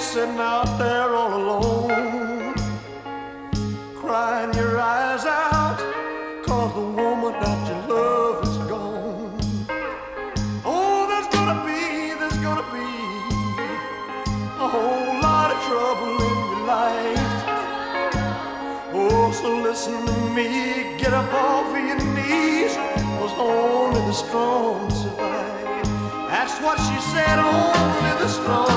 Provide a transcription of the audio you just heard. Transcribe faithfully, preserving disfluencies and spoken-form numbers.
sitting out there all alone, crying your eyes out, 'cause the woman that you love is gone. Oh, there's gonna be, there's gonna be a whole lot of trouble in your life. Oh, so listen to me, get up off of your knees, 'cause only the strong survive. That's what she said, only the strong